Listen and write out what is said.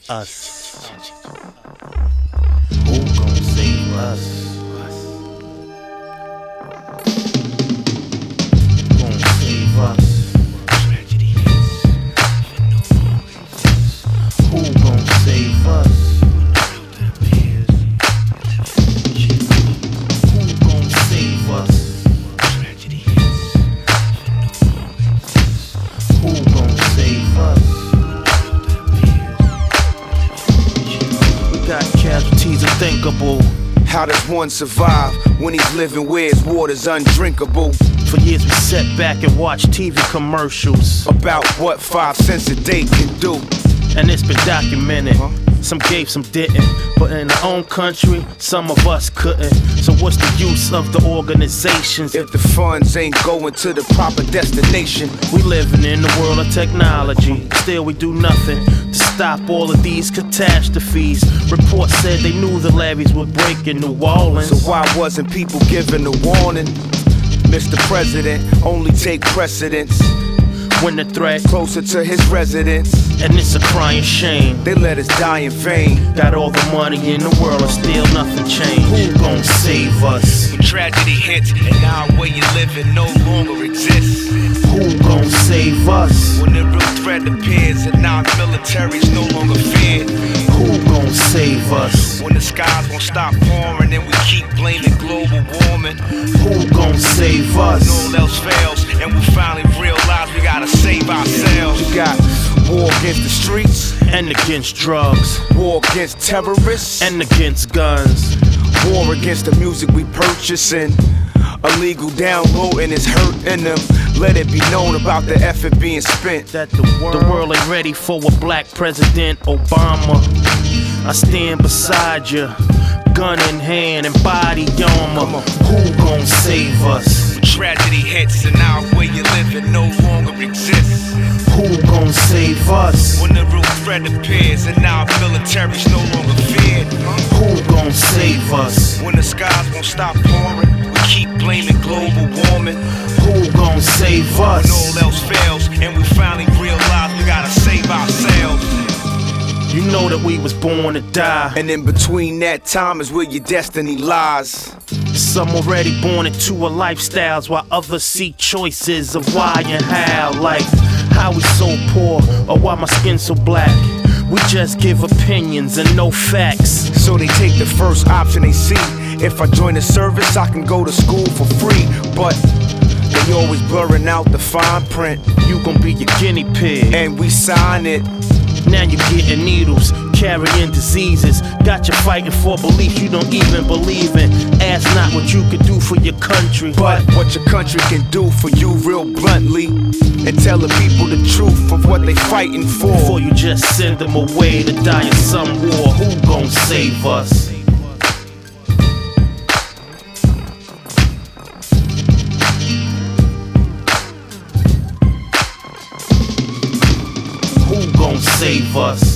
us? Who gon' save us? Who gon' save us? Who gon' save us? Who gon' save us? Who gon' save us? We got casualties unthinkable. How does one survive when he's living where his water's undrinkable? For years we sat back and watched TV commercials About what 5 cents a day can do. and it's been documented. Some gave, some didn't, but in our own country, some of us couldn't. So what's the use of the organizations If the funds ain't going to the proper destination? we living in the world of technology? Still we do nothing to stop all of these catastrophes. Reports said they knew the levees would break in New Orleans. So why wasn't people given a warning? Mr. President, only take precedence when the threat closer to his residence. and it's a crying shame. They let us die in vain. Got all the money in the world and still nothing changed. Who gon' save us? When tragedy hits and our way of living no longer exists. Who gon' save us? When the real threat appears and our military's no longer feared. Who gon' save us? When the skies won't stop pouring and we keep blaming global warming. Who gon' save us? When all else fails and we finally realize we gotta save ourselves. We got war against the streets, And against drugs, war against terrorists, and against guns. war against the music we purchasing. Illegal downloading is hurting them. Let it be known about the effort being spent. That the world ain't ready for a black president, Obama. I stand beside you, gun in hand and body armor. Who gon' save us? When tragedy hits and our way of living no longer exists. Who gon' save us? When the real threat appears and our military's no longer feared. Who gon' save us? When the skies won't stop pouring, we keep blaming global warming. Who gon' save When us? all else fails and we finally realize we gotta save ourselves. You know that we was born to die. And in between that time is where your destiny lies. Some already born into a lifestyles while others seek choices of why and how. Like how we so poor or why my skin so black. We just give opinions and no facts. So they take the first option they see. If I join the service, I can go to school for free. But they always blurring out the fine print. You gon' be your guinea pig. And we sign it. Now you getting needles, carrying diseases. Got you fighting for beliefs you don't even believe in. Ask not what you could do for your country, But what your country can do for you real bluntly. And telling people the truth of what they fighting for. before you just send them away to die in some war. Who gon' save us? Who gon' save us?